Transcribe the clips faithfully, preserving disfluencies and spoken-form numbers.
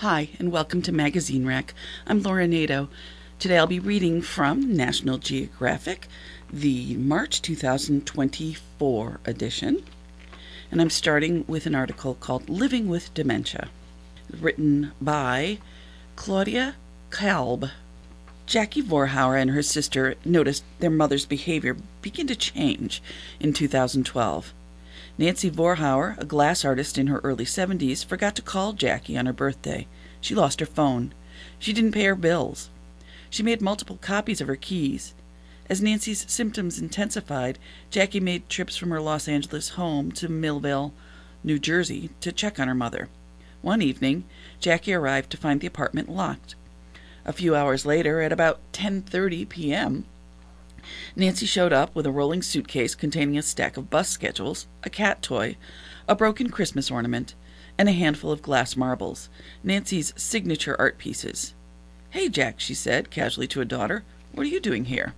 Hi, and welcome to Magazine Rack. I'm Laura Nato. Today I'll be reading from National Geographic, the March two thousand twenty-four edition, and I'm starting with an article called Living with Dementia, written by Claudia Kalb. Jackie Vorhauer and her sister noticed their mother's behavior begin to change in two thousand twelve. Nancy Vorhauer, a glass artist in her early seventies, forgot to call Jackie on her birthday. She lost her phone. She didn't pay her bills. She made multiple copies of her keys. As Nancy's symptoms intensified, Jackie made trips from her Los Angeles home to Millville, New Jersey, to check on her mother. One evening, Jackie arrived to find the apartment locked. A few hours later, at about ten thirty p.m., Nancy showed up with a rolling suitcase containing a stack of bus schedules, a cat toy, a broken Christmas ornament, and a handful of glass marbles, Nancy's signature art pieces. "Hey, Jack," she said casually to a daughter, "what are you doing here?"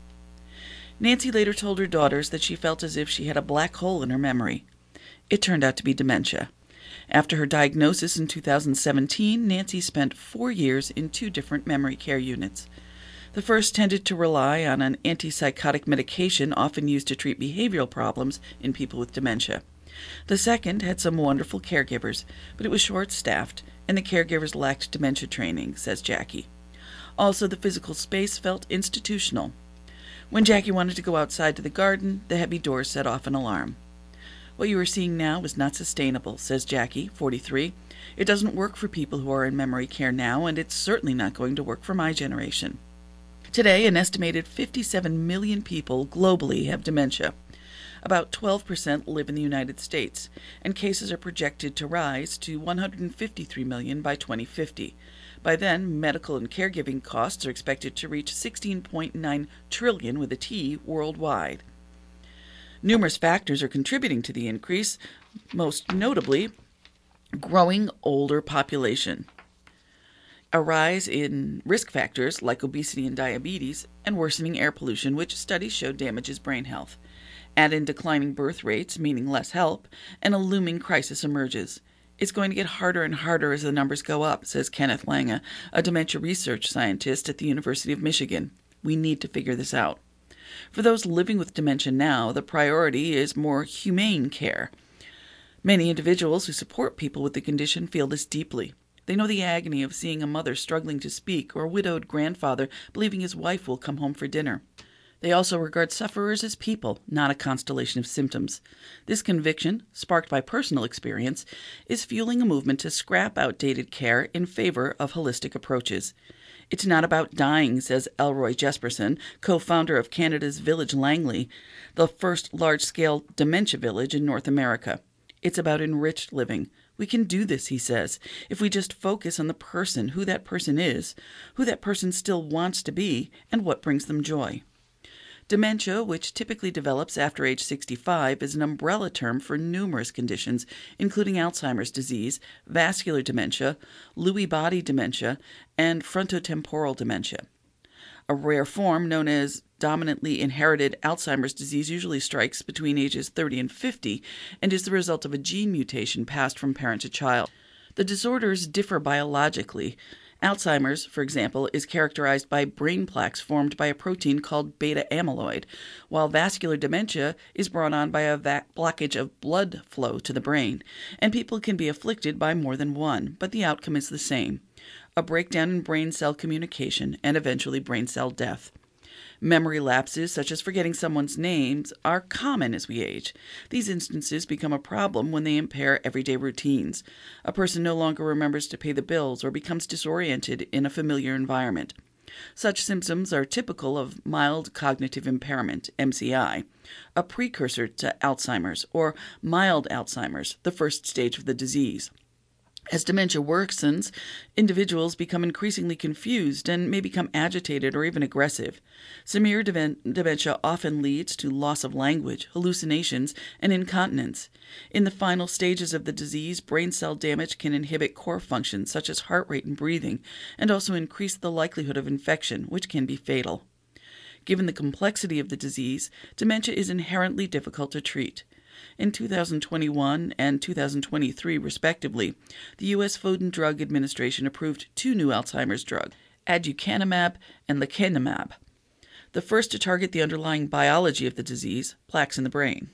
Nancy later told her daughters that she felt as if she had a black hole in her memory. It turned out to be dementia. After her diagnosis in two thousand seventeen, Nancy spent four years in two different memory care units. The first tended to rely on an antipsychotic medication often used to treat behavioral problems in people with dementia. The second had some wonderful caregivers, but it was short-staffed, and the caregivers lacked dementia training, says Jackie. Also, the physical space felt institutional. When Jackie wanted to go outside to the garden, the heavy doors set off an alarm. "What you are seeing now is not sustainable," says Jackie, forty-three. "It doesn't work for people who are in memory care now, and it's certainly not going to work for my generation." Today, an estimated fifty-seven million people globally have dementia. About twelve percent live in the United States, and cases are projected to rise to one hundred fifty-three million by twenty fifty. By then, medical and caregiving costs are expected to reach sixteen point nine trillion with a T worldwide. Numerous factors are contributing to the increase, most notably growing older population, a rise in risk factors like obesity and diabetes, and worsening air pollution, which studies show damages brain health. Add in declining birth rates, meaning less help, and a looming crisis emerges. It's going to get harder and harder as the numbers go up, says Kenneth Lange, a dementia research scientist at the University of Michigan. We need to figure this out. For those living with dementia now, the priority is more humane care. Many individuals who support people with the condition feel this deeply. They know the agony of seeing a mother struggling to speak or a widowed grandfather believing his wife will come home for dinner. They also regard sufferers as people, not a constellation of symptoms. This conviction, sparked by personal experience, is fueling a movement to scrap outdated care in favor of holistic approaches. It's not about dying, says Elroy Jesperson, co-founder of Canada's Village Langley, the first large-scale dementia village in North America. It's about enriched living. We can do this, he says, if we just focus on the person, who that person is, who that person still wants to be, and what brings them joy. Dementia, which typically develops after age sixty-five, is an umbrella term for numerous conditions, including Alzheimer's disease, vascular dementia, Lewy body dementia, and frontotemporal dementia. A rare form known as dominantly inherited Alzheimer's disease usually strikes between ages thirty and fifty and is the result of a gene mutation passed from parent to child. The disorders differ biologically. Alzheimer's, for example, is characterized by brain plaques formed by a protein called beta amyloid, while vascular dementia is brought on by a va- blockage of blood flow to the brain, and people can be afflicted by more than one, but the outcome is the same: a breakdown in brain cell communication and eventually brain cell death. Memory lapses, such as forgetting someone's names, are common as we age. These instances become a problem when they impair everyday routines. A person no longer remembers to pay the bills or becomes disoriented in a familiar environment. Such symptoms are typical of mild cognitive impairment, M C I, a precursor to Alzheimer's, or mild Alzheimer's, the first stage of the disease. As dementia worsens, individuals become increasingly confused and may become agitated or even aggressive. Severe dementia often leads to loss of language, hallucinations, and incontinence. In the final stages of the disease, brain cell damage can inhibit core functions such as heart rate and breathing, and also increase the likelihood of infection, which can be fatal. Given the complexity of the disease, dementia is inherently difficult to treat. In two thousand twenty-one and two thousand twenty-three, respectively, the U S Food and Drug Administration approved two new Alzheimer's drugs, aducanumab and lecanemab, the first to target the underlying biology of the disease, plaques in the brain.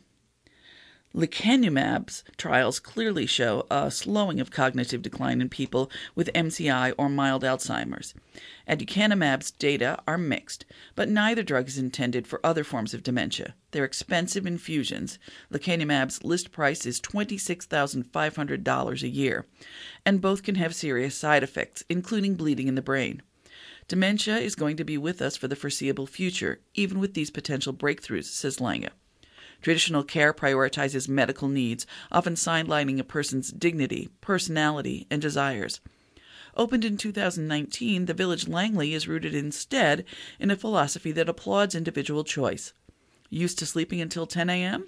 Lecanemab's trials clearly show a slowing of cognitive decline in people with M C I or mild Alzheimer's. Aducanumab's data are mixed, but neither drug is intended for other forms of dementia. They're expensive infusions. Lecanemab's list price is twenty-six thousand five hundred dollars a year, and both can have serious side effects, including bleeding in the brain. Dementia is going to be with us for the foreseeable future, even with these potential breakthroughs, says Lange. Traditional care prioritizes medical needs, often sidelining a person's dignity, personality, and desires. Opened in two thousand nineteen, the Village Langley is rooted instead in a philosophy that applauds individual choice. Used to sleeping until ten a.m.?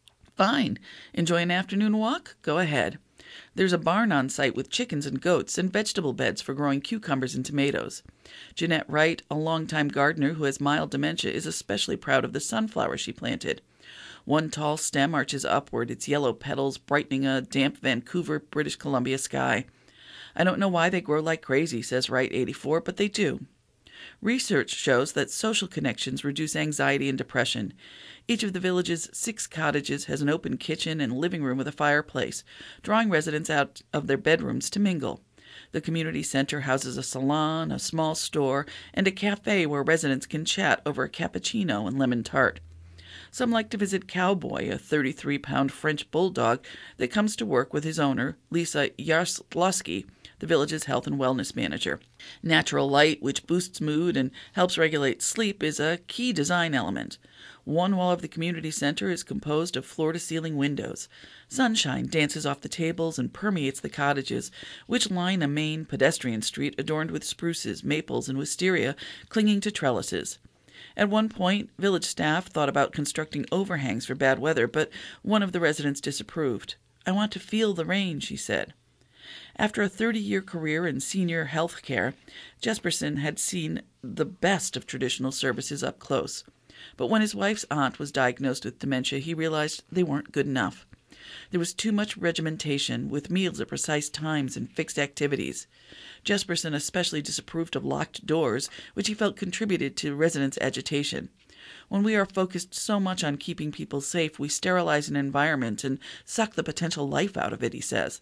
Fine. Enjoy an afternoon walk? Go ahead. There's a barn on site with chickens and goats and vegetable beds for growing cucumbers and tomatoes. Jeanette Wright, a longtime gardener who has mild dementia, is especially proud of the sunflower she planted. One tall stem arches upward, its yellow petals brightening a damp Vancouver, British Columbia sky. I don't know why they grow like crazy, says Wright, eighty-four, but they do. Research shows that social connections reduce anxiety and depression. Each of the village's six cottages has an open kitchen and living room with a fireplace, drawing residents out of their bedrooms to mingle. The community center houses a salon, a small store, and a cafe where residents can chat over a cappuccino and lemon tart. Some like to visit Cowboy, a thirty-three pound French bulldog that comes to work with his owner, Lisa Yarslowski, the village's health and wellness manager. Natural light, which boosts mood and helps regulate sleep, is a key design element. One wall of the community center is composed of floor-to-ceiling windows. Sunshine dances off the tables and permeates the cottages, which line a main pedestrian street adorned with spruces, maples, and wisteria clinging to trellises. At one point, village staff thought about constructing overhangs for bad weather, but one of the residents disapproved. "I want to feel the rain," she said. After a thirty-year career in senior health care, Jesperson had seen the best of traditional services up close. But when his wife's aunt was diagnosed with dementia, he realized they weren't good enough. There was too much regimentation, with meals at precise times and fixed activities. Jesperson especially disapproved of locked doors, which he felt contributed to residents' agitation. When we are focused so much on keeping people safe, we sterilize an environment and suck the potential life out of it, he says.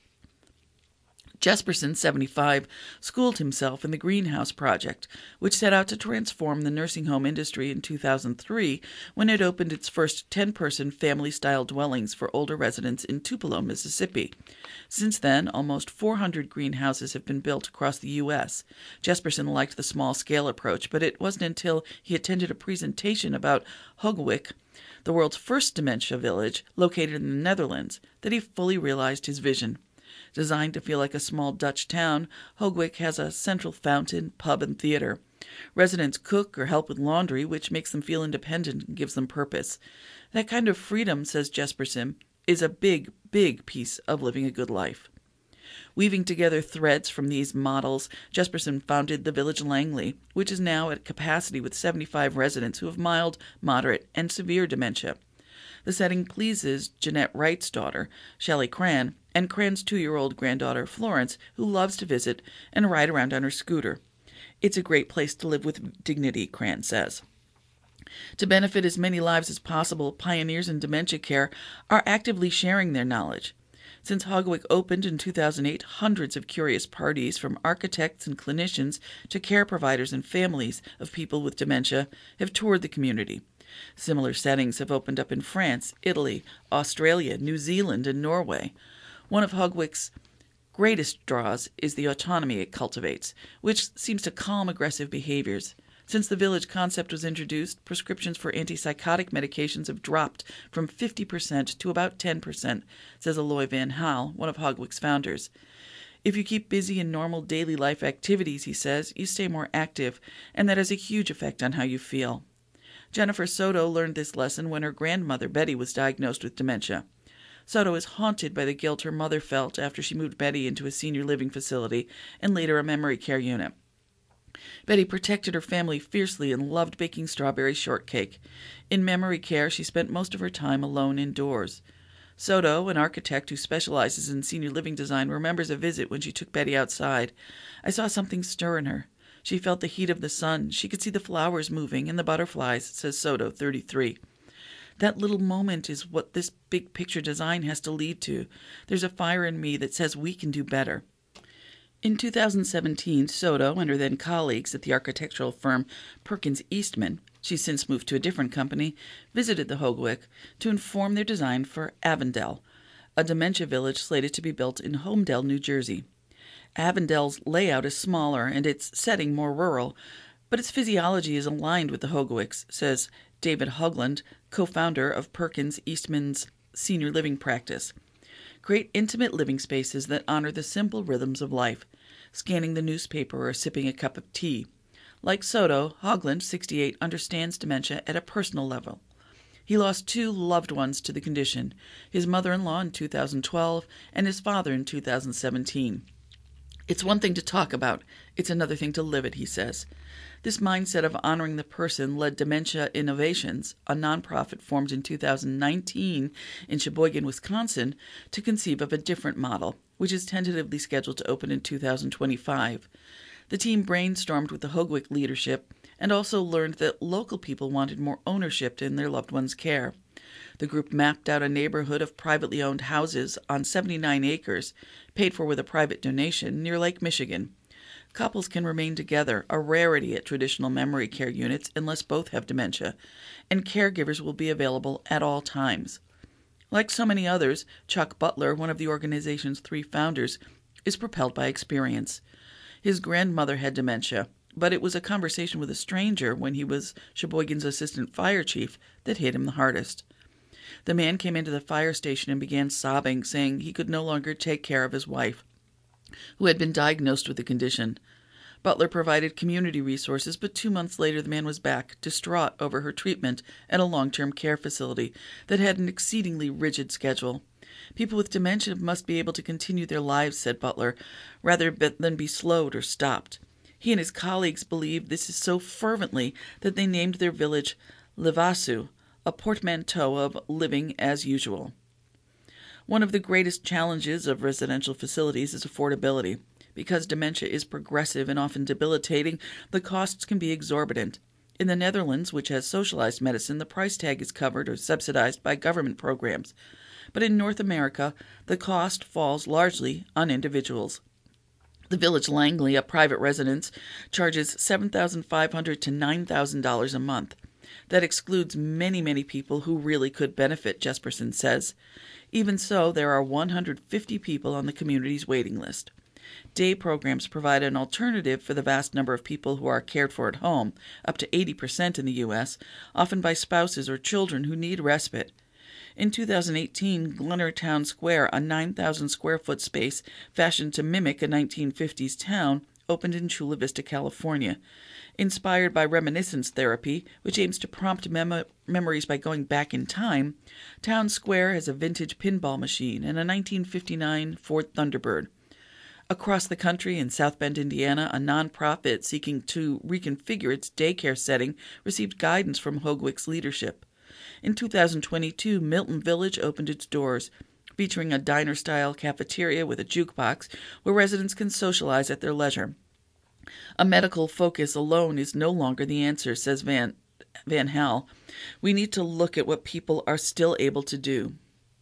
Jesperson, seventy-five, schooled himself in the Greenhouse Project, which set out to transform the nursing home industry in two thousand three when it opened its first ten-person family-style dwellings for older residents in Tupelo, Mississippi. Since then, almost four hundred greenhouses have been built across the U S Jesperson liked the small-scale approach, but it wasn't until he attended a presentation about Hogewijk, the world's first dementia village located in the Netherlands, that he fully realized his vision. Designed to feel like a small Dutch town, Hogewijk has a central fountain, pub, and theater. Residents cook or help with laundry, which makes them feel independent and gives them purpose. That kind of freedom, says Jesperson, is a big, big piece of living a good life. Weaving together threads from these models, Jesperson founded the Village Langley, which is now at capacity with seventy-five residents who have mild, moderate, and severe dementia. The setting pleases Jeanette Wright's daughter, Shelley Cran, and Cran's two-year-old granddaughter, Florence, who loves to visit and ride around on her scooter. It's a great place to live with dignity, Cran says. To benefit as many lives as possible, pioneers in dementia care are actively sharing their knowledge. Since Hogewijk opened in two thousand eight, hundreds of curious parties, from architects and clinicians to care providers and families of people with dementia, have toured the community. Similar settings have opened up in France, Italy, Australia, New Zealand, and Norway. One of Hogewijk's greatest draws is the autonomy it cultivates, which seems to calm aggressive behaviors. Since the village concept was introduced, prescriptions for antipsychotic medications have dropped from fifty percent to about ten percent, says Aloy Van Haal, one of Hogewijk's founders. If you keep busy in normal daily life activities, he says, you stay more active, and that has a huge effect on how you feel. Jennifer Soto learned this lesson when her grandmother, Betty, was diagnosed with dementia. Soto is haunted by the guilt her mother felt after she moved Betty into a senior living facility and later a memory care unit. Betty protected her family fiercely and loved baking strawberry shortcake. In memory care, she spent most of her time alone indoors. Soto, an architect who specializes in senior living design, remembers a visit when she took Betty outside. I saw something stir in her. She felt the heat of the sun. She could see the flowers moving and the butterflies, says Soto, thirty-three. That little moment is what this big picture design has to lead to. There's a fire in me that says we can do better. In two thousand seventeen, Soto and her then colleagues at the architectural firm Perkins Eastman, she's since moved to a different company, visited the Hogewick to inform their design for Avondale, a dementia village slated to be built in Homedale, New Jersey. Avondale's layout is smaller and its setting more rural, but its physiology is aligned with the Hogewicks, says David Hogland, co-founder of Perkins Eastman's senior living practice. Create intimate living spaces that honor the simple rhythms of life, scanning the newspaper or sipping a cup of tea. Like Soto, Hogland, sixty-eight, understands dementia at a personal level. He lost two loved ones to the condition, his mother-in-law in two thousand twelve and his father in two thousand seventeen. It's one thing to talk about, it's another thing to live it, he says. This mindset of honoring the person led Dementia Innovations, a nonprofit formed in two thousand nineteen in Sheboygan, Wisconsin, to conceive of a different model, which is tentatively scheduled to open in two thousand twenty-five. The team brainstormed with the Hogewick leadership and also learned that local people wanted more ownership in their loved ones' care. The group mapped out a neighborhood of privately owned houses on seventy-nine acres, paid for with a private donation, near Lake Michigan. Couples can remain together, a rarity at traditional memory care units unless both have dementia, and caregivers will be available at all times. Like so many others, Chuck Butler, one of the organization's three founders, is propelled by experience. His grandmother had dementia, but it was a conversation with a stranger when he was Sheboygan's assistant fire chief that hit him the hardest. The man came into the fire station and began sobbing, saying he could no longer take care of his wife, who had been diagnosed with the condition. Butler provided community resources, but two months later the man was back, distraught over her treatment at a long-term care facility that had an exceedingly rigid schedule. People with dementia must be able to continue their lives, said Butler, rather than be slowed or stopped. He and his colleagues believed this is so fervently that they named their village Livasu, a portmanteau of living as usual. One of the greatest challenges of residential facilities is affordability. Because dementia is progressive and often debilitating, the costs can be exorbitant. In the Netherlands, which has socialized medicine, the price tag is covered or subsidized by government programs. But in North America, the cost falls largely on individuals. The Village Langley, a private residence, charges seven thousand five hundred dollars to nine thousand dollars a month. That excludes many, many people who really could benefit, Jesperson says. Even so, there are one hundred fifty people on the community's waiting list. Day programs provide an alternative for the vast number of people who are cared for at home, up to eighty percent in the U S, often by spouses or children who need respite. In two thousand eighteen, Glenner Town Square, a nine thousand square foot space fashioned to mimic a nineteen fifties town, opened in Chula Vista, California. Inspired by reminiscence therapy, which aims to prompt mem- memories by going back in time, Town Square has a vintage pinball machine and a nineteen fifty-nine Ford Thunderbird. Across the country, in South Bend, Indiana, a nonprofit seeking to reconfigure its daycare setting received guidance from Hogewick's leadership. In two thousand twenty-two, Milton Village opened its doors, featuring a diner-style cafeteria with a jukebox where residents can socialize at their leisure. A medical focus alone is no longer the answer, says Van, Van Hal. We need to look at what people are still able to do.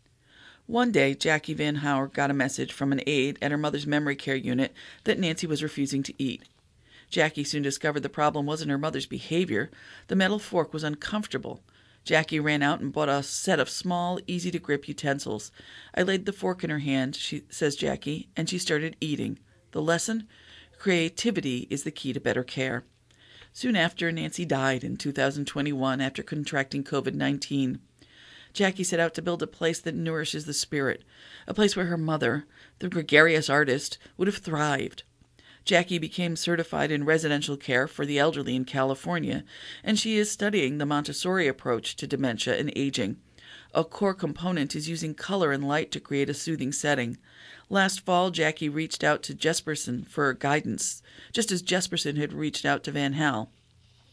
One day, Jackie Van Hauer got a message from an aide at her mother's memory care unit that Nancy was refusing to eat. Jackie soon discovered the problem wasn't her mother's behavior. The metal fork was uncomfortable. Jackie ran out and bought a set of small, easy-to-grip utensils. I laid the fork in her hand, she says Jackie, and she started eating. The lesson? Creativity is the key to better care. Soon after, Nancy died in two thousand twenty-one after contracting covid nineteen. Jackie set out to build a place that nourishes the spirit, a place where her mother, the gregarious artist, would have thrived. Jackie became certified in residential care for the elderly in California, and she is studying the Montessori approach to dementia and aging. A core component is using color and light to create a soothing setting. Last fall, Jackie reached out to Jesperson for guidance, just as Jesperson had reached out to Van Hal.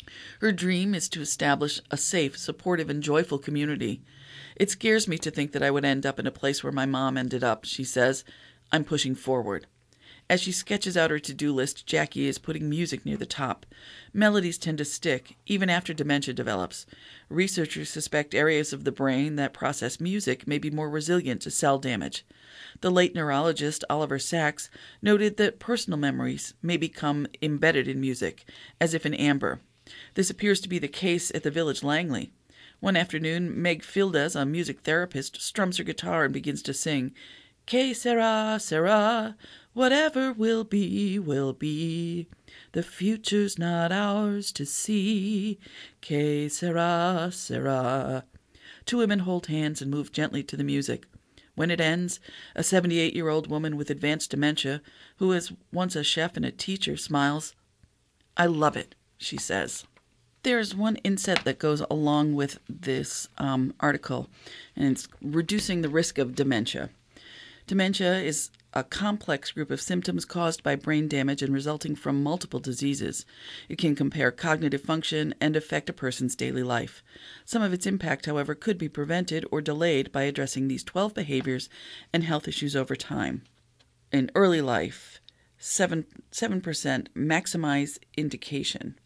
Her dream is to establish a safe, supportive, and joyful community. It scares me to think that I would end up in a place where my mom ended up, she says. I'm pushing forward. As she sketches out her to-do list, Jackie is putting music near the top. Melodies tend to stick, even after dementia develops. Researchers suspect areas of the brain that process music may be more resilient to cell damage. The late neurologist Oliver Sacks noted that personal memories may become embedded in music, as if in amber. This appears to be the case at the Village Langley. One afternoon, Meg Fildes, a music therapist, strums her guitar and begins to sing, Que sera, sera, whatever will be, will be. The future's not ours to see. Que sera, sera. Two women hold hands and move gently to the music. When it ends, a seventy-eight-year-old woman with advanced dementia, who was once a chef and a teacher, smiles. I love it, she says. There's one inset that goes along with this um, article, and it's reducing the risk of dementia. Dementia is a complex group of symptoms caused by brain damage and resulting from multiple diseases. It can impair cognitive function and affect a person's daily life. Some of its impact, however, could be prevented or delayed by addressing these twelve behaviors and health issues over time. In early life, seven, seven percent maximize indication.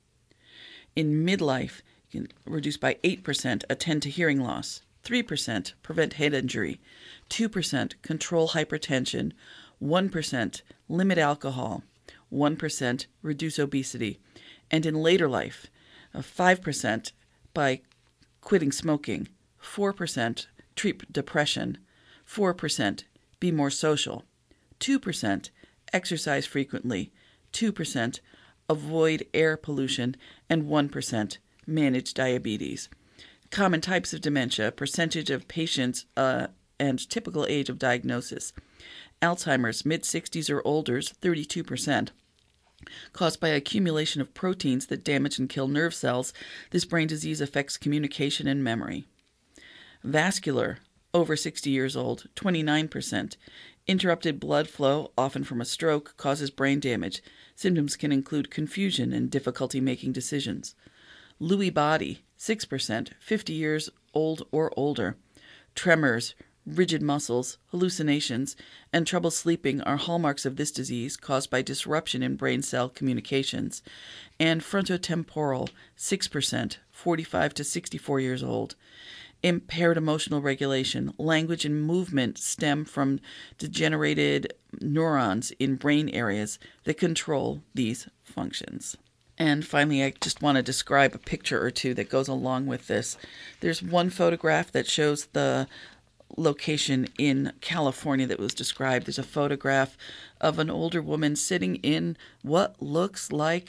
In midlife, you can reduce by eight percent attend to hearing loss. three percent prevent head injury, two percent control hypertension, one percent limit alcohol, one percent reduce obesity, and in later life, five percent by quitting smoking, four percent treat depression, four percent be more social, two percent exercise frequently, two percent avoid air pollution, and one percent manage diabetes. Common types of dementia, percentage of patients, uh, and typical age of diagnosis. Alzheimer's, mid-sixties or older, thirty-two percent. Caused by accumulation of proteins that damage and kill nerve cells, this brain disease affects communication and memory. Vascular, over sixty years old, twenty-nine percent. Interrupted blood flow, often from a stroke, causes brain damage. Symptoms can include confusion and difficulty making decisions. Lewy body, six percent, fifty years old or older. Tremors, rigid muscles, hallucinations, and trouble sleeping are hallmarks of this disease caused by disruption in brain cell communications. And frontotemporal, six percent, forty-five to sixty-four years old. Impaired emotional regulation, language and movement stem from degenerated neurons in brain areas that control these functions. And finally, I just want to describe a picture or two that goes along with this. There's one photograph that shows the location in California that was described. There's a photograph of an older woman sitting in what looks like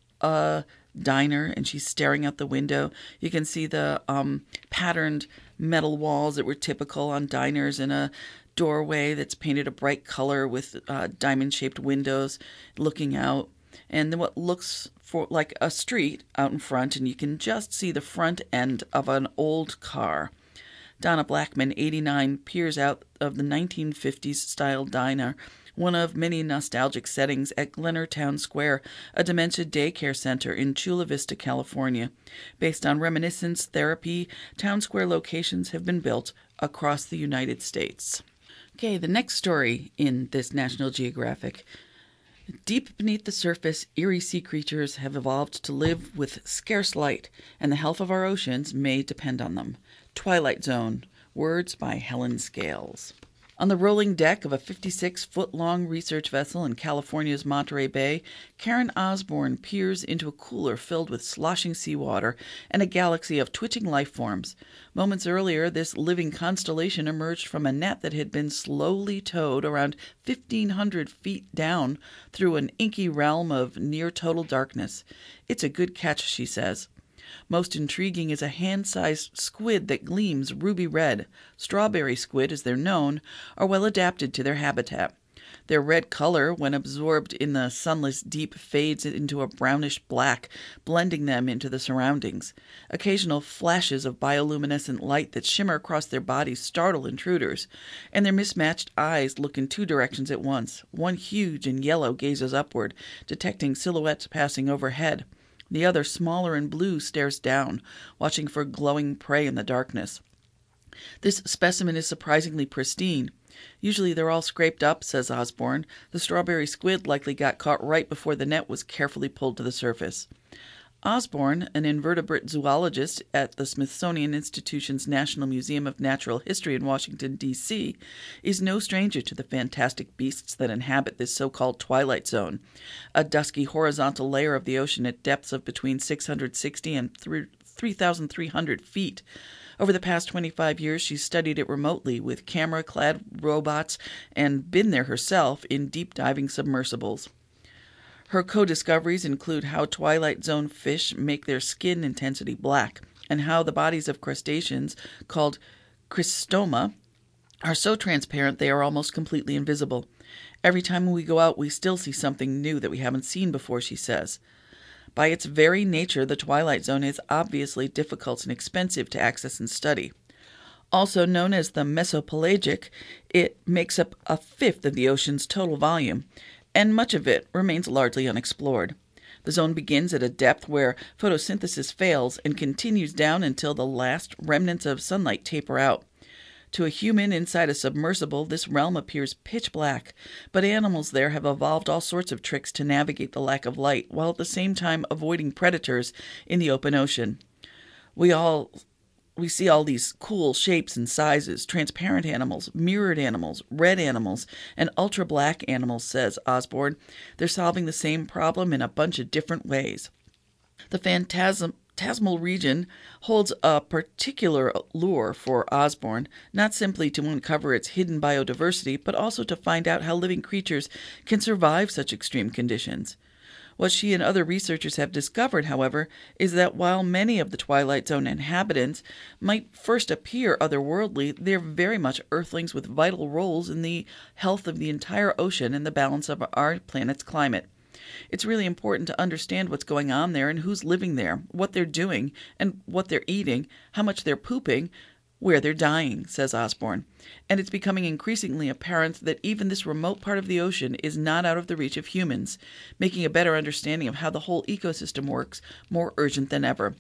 a diner, and she's staring out the window. You can see the um, patterned metal walls that were typical on diners, and a doorway that's painted a bright color with uh, diamond-shaped windows looking out, and then what looks for like a street out in front, and you can just see the front end of an old car. Donna Blackman, eighty-nine, peers out of the nineteen fifties style diner, one of many nostalgic settings at Glenner Town Square, a dementia daycare center in Chula Vista, California. Based on reminiscence therapy, Town Square locations have been built across the United States. Okay, the next story in this National Geographic. Deep beneath the surface, eerie sea creatures have evolved to live with scarce light, and the health of our oceans may depend on them. Twilight Zone. Words by Helen Scales. On the rolling deck of a fifty-six-foot-long research vessel in California's Monterey Bay, Karen Osborne peers into a cooler filled with sloshing seawater and a galaxy of twitching life forms. Moments earlier, this living constellation emerged from a net that had been slowly towed around fifteen hundred feet down through an inky realm of near-total darkness. It's a good catch, she says. Most intriguing is a hand-sized squid that gleams ruby red. Strawberry squid, as they're known, are well adapted to their habitat. Their red color, when absorbed in the sunless deep, fades into a brownish black, blending them into the surroundings. Occasional flashes of bioluminescent light that shimmer across their bodies startle intruders, and their mismatched eyes look in two directions at once. One huge and yellow gazes upward, detecting silhouettes passing overhead. The other, smaller and blue, stares down, watching for glowing prey in the darkness. This specimen is surprisingly pristine. Usually they're all scraped up, says Osborne. The strawberry squid likely got caught right before the net was carefully pulled to the surface. Osborne, an invertebrate zoologist at the Smithsonian Institution's National Museum of Natural History in Washington, D C, is no stranger to the fantastic beasts that inhabit this so-called twilight zone, a dusky horizontal layer of the ocean at depths of between six hundred sixty and three thousand three hundred feet. Over the past twenty-five years, she's studied it remotely with camera-clad robots and been there herself in deep-diving submersibles. Her co-discoveries include how Twilight Zone fish make their skin intensity black, and how the bodies of crustaceans, called chrystoma, are so transparent they are almost completely invisible. Every time we go out, we still see something new that we haven't seen before, she says. By its very nature, the Twilight Zone is obviously difficult and expensive to access and study. Also known as the mesopelagic, it makes up a fifth of the ocean's total volume, and much of it remains largely unexplored. The zone begins at a depth where photosynthesis fails and continues down until the last remnants of sunlight taper out. To a human inside a submersible, this realm appears pitch black, but animals there have evolved all sorts of tricks to navigate the lack of light, while at the same time avoiding predators in the open ocean. We all We see all these cool shapes and sizes, transparent animals, mirrored animals, red animals, and ultra-black animals, says Osborne. They're solving the same problem in a bunch of different ways. The phantasmal region holds a particular lure for Osborne, not simply to uncover its hidden biodiversity, but also to find out how living creatures can survive such extreme conditions. What she and other researchers have discovered, however, is that while many of the Twilight Zone inhabitants might first appear otherworldly, they're very much Earthlings with vital roles in the health of the entire ocean and the balance of our planet's climate. It's really important to understand what's going on there and who's living there, what they're doing, and what they're eating, how much they're pooping, where they're dying, says Osborne. And it's becoming increasingly apparent that even this remote part of the ocean is not out of the reach of humans, making a better understanding of how the whole ecosystem works more urgent than ever.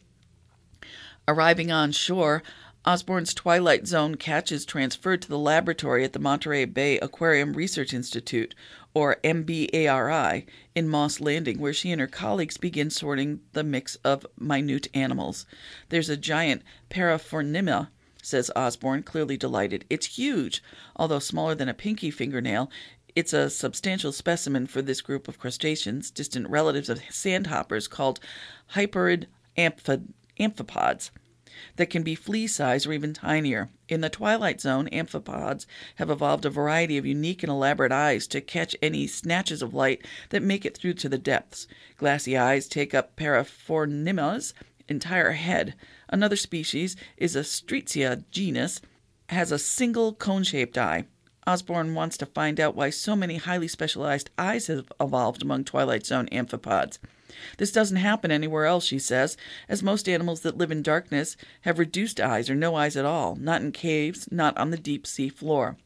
Arriving on shore, Osborne's Twilight Zone catch is transferred to the laboratory at the Monterey Bay Aquarium Research Institute, or M B A R I, in Moss Landing, where she and her colleagues begin sorting the mix of minute animals. There's a giant Paraphornima, says Osborne, clearly delighted. It's huge. Although smaller than a pinky fingernail, it's a substantial specimen for this group of crustaceans, distant relatives of sandhoppers called hyperid amphid- amphipods, that can be flea-sized or even tinier. In the Twilight Zone, amphipods have evolved a variety of unique and elaborate eyes to catch any snatches of light that make it through to the depths. Glassy eyes take up Paraphornima's entire head. Another species is a Streetzia genus, has a single cone-shaped eye. Osborne wants to find out why so many highly specialized eyes have evolved among Twilight Zone amphipods. This doesn't happen anywhere else, she says, as most animals that live in darkness have reduced eyes or no eyes at all, not in caves, not on the deep sea floor.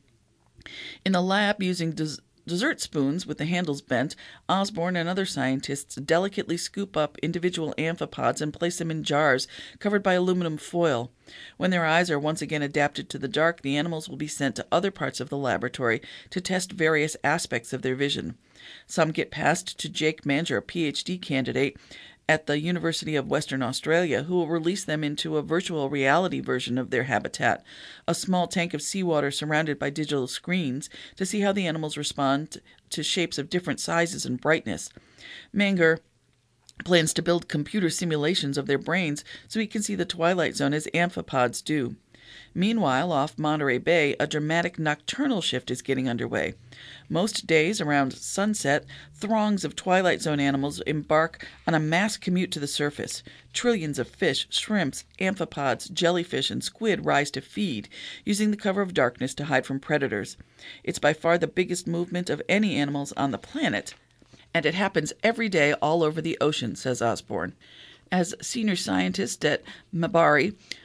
In the lab, using des- dessert spoons with the handles bent, Osborne and other scientists delicately scoop up individual amphipods and place them in jars covered by aluminum foil. When their eyes are once again adapted to the dark, the animals will be sent to other parts of the laboratory to test various aspects of their vision. Some get passed to Jake Manger, a P H D candidate at the University of Western Australia, who will release them into a virtual reality version of their habitat, a small tank of seawater surrounded by digital screens, to see how the animals respond to shapes of different sizes and brightness. Manger plans to build computer simulations of their brains so he can see the Twilight Zone as amphipods do. Meanwhile, off Monterey Bay, a dramatic nocturnal shift is getting underway. Most days around sunset, throngs of Twilight Zone animals embark on a mass commute to the surface. Trillions of fish, shrimps, amphipods, jellyfish, and squid rise to feed, using the cover of darkness to hide from predators. It's by far the biggest movement of any animals on the planet, and it happens every day all over the ocean, says Osborne. As senior scientist at Mbari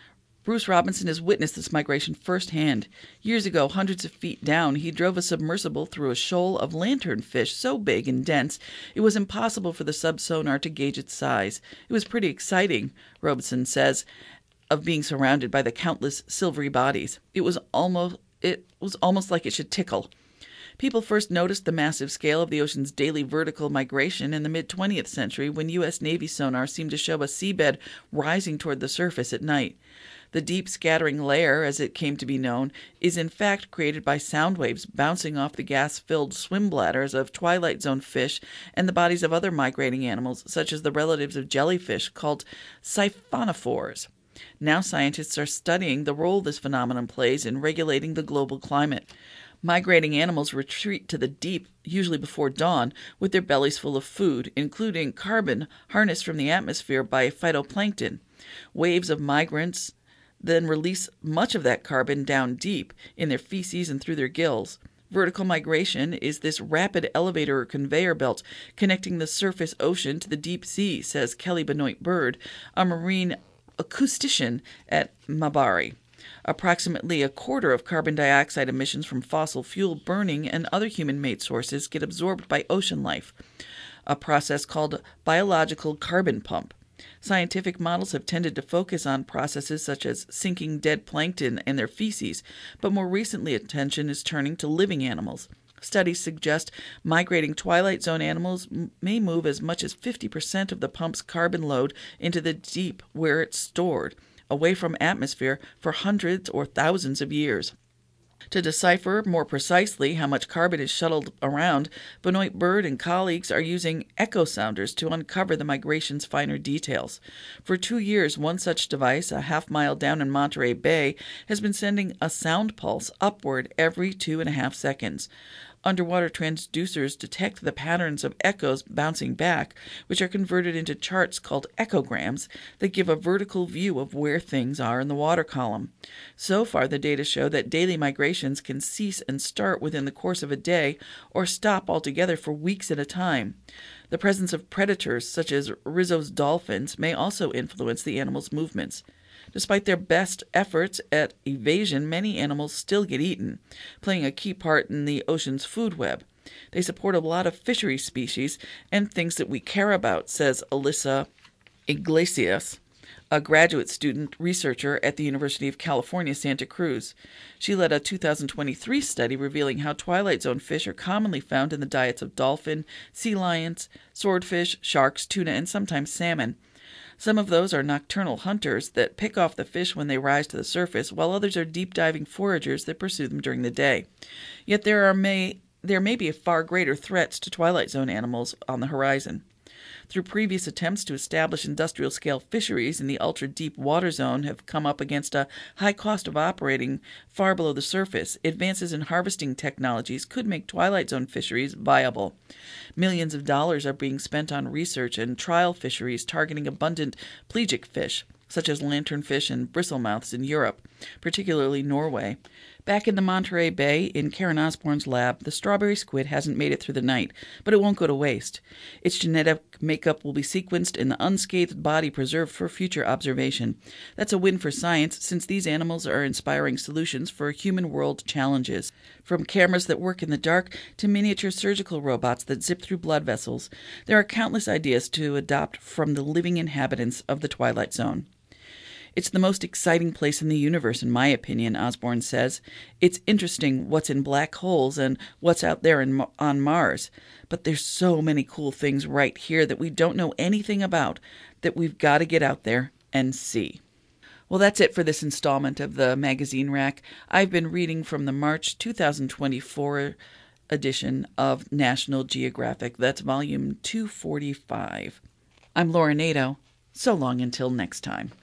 Bruce Robinson has witnessed this migration firsthand. Years ago, hundreds of feet down, he drove a submersible through a shoal of lanternfish so big and dense it was impossible for the subsonar to gauge its size. It was pretty exciting, Robinson says, of being surrounded by the countless silvery bodies. It was almost it was almost like it should tickle. People first noticed the massive scale of the ocean's daily vertical migration in the mid-twentieth century when U S Navy sonar seemed to show a seabed rising toward the surface at night. The deep scattering layer, as it came to be known, is in fact created by sound waves bouncing off the gas-filled swim bladders of twilight zone fish and the bodies of other migrating animals, such as the relatives of jellyfish called siphonophores. Now scientists are studying the role this phenomenon plays in regulating the global climate. Migrating animals retreat to the deep, usually before dawn, with their bellies full of food, including carbon harnessed from the atmosphere by phytoplankton. Waves of migrants then release much of that carbon down deep in their feces and through their gills. Vertical migration is this rapid elevator or conveyor belt connecting the surface ocean to the deep sea, says Kelly Benoit Bird, a marine acoustician at Mabari. Approximately a quarter of carbon dioxide emissions from fossil fuel burning and other human-made sources get absorbed by ocean life, a process called biological carbon pump. Scientific models have tended to focus on processes such as sinking dead plankton and their feces, but more recently attention is turning to living animals. Studies suggest migrating twilight zone animals may move as much as fifty percent of the pump's carbon load into the deep where it's stored, away from atmosphere for hundreds or thousands of years. To decipher more precisely how much carbon is shuttled around, Benoit Bird and colleagues are using echo sounders to uncover the migration's finer details. For two years, one such device, a half mile down in Monterey Bay, has been sending a sound pulse upward every two and a half seconds. Underwater transducers detect the patterns of echoes bouncing back, which are converted into charts called echograms that give a vertical view of where things are in the water column. So far, the data show that daily migrations can cease and start within the course of a day or stop altogether for weeks at a time. The presence of predators, such as Risso's dolphins, may also influence the animal's movements. Despite their best efforts at evasion, many animals still get eaten, playing a key part in the ocean's food web. They support a lot of fishery species and things that we care about, says Alyssa Iglesias, a graduate student researcher at the University of California, Santa Cruz. She led a two thousand twenty-three study revealing how twilight zone fish are commonly found in the diets of dolphin, sea lions, swordfish, sharks, tuna, and sometimes salmon. Some of those are nocturnal hunters that pick off the fish when they rise to the surface, while others are deep-diving foragers that pursue them during the day. Yet there are may there may be far greater threats to twilight zone animals on the horizon. Through previous attempts to establish industrial-scale fisheries in the ultra-deep water zone have come up against a high cost of operating far below the surface, advances in harvesting technologies could make twilight zone fisheries viable. Millions of dollars are being spent on research and trial fisheries targeting abundant pelagic fish, such as lanternfish and bristlemouths in Europe, particularly Norway. Back in the Monterey Bay, in Karen Osborne's lab, the strawberry squid hasn't made it through the night, but it won't go to waste. Its genetic makeup will be sequenced and the unscathed body preserved for future observation. That's a win for science, since these animals are inspiring solutions for human world challenges. From cameras that work in the dark to miniature surgical robots that zip through blood vessels, there are countless ideas to adopt from the living inhabitants of the Twilight Zone. It's the most exciting place in the universe, in my opinion, Osborne says. It's interesting what's in black holes and what's out there in, on Mars. But there's so many cool things right here that we don't know anything about that we've got to get out there and see. Well, that's it for this installment of the Magazine Rack. I've been reading from the March two thousand twenty-four edition of National Geographic. That's volume two forty-five. I'm Laura Nato. So long until next time.